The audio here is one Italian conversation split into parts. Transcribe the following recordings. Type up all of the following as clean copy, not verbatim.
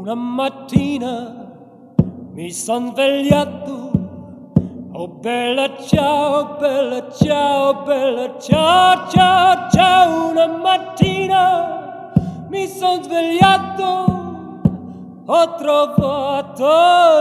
Una mattina mi son svegliato, oh bella ciao, bella ciao, bella ciao, ciao, ciao. Una mattina mi son svegliato, ho trovato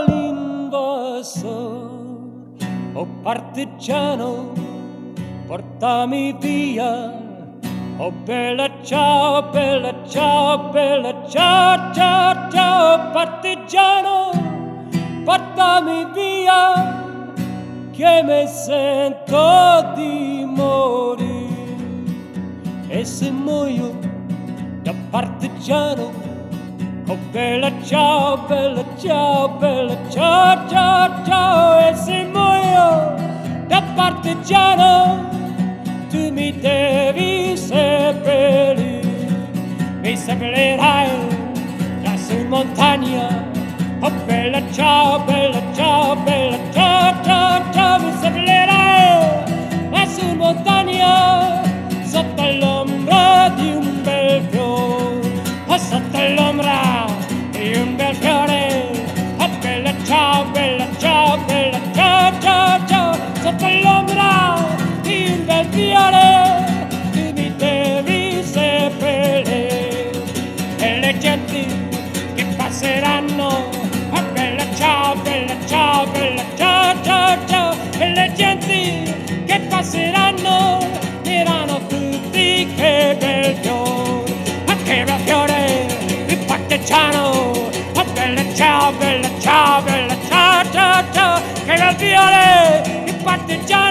l'invasor. Oh partigiano, portami via. Oh bella ciao, bella ciao, bella ciao, ciao, ciao. Partigiano, portami via, che mi sento di morire. E se muoio da partigiano, oh bella ciao, bella ciao, bella ciao, ciao, ciao. E se muoio da partigiano, tu mi devi seppellire. Mi seppellirai lassù in montagna. Oh bella ciao, bella ciao, bella ciao, ciao, ciao. Mi seppellirai lassù in montagna, sotto l'ombra di un bel fiore. Oh, sotto l'ombra di un bel fiore. Oh bella ciao, bella ciao, bella ciao, ciao, ciao. Sotto l'ombra di un bel fiore, tu mi devi seppellire. E le genti che passeranno, oh bella ciao, bella ciao, bella ciao, ciao, ciao. E le genti che passeranno diranno tutti che bel fiore, ah che bel fiore il partigiano. Oh bella ciao, bella ciao, bella ciao, ciao, ciao. Che bel fiore il partigiano.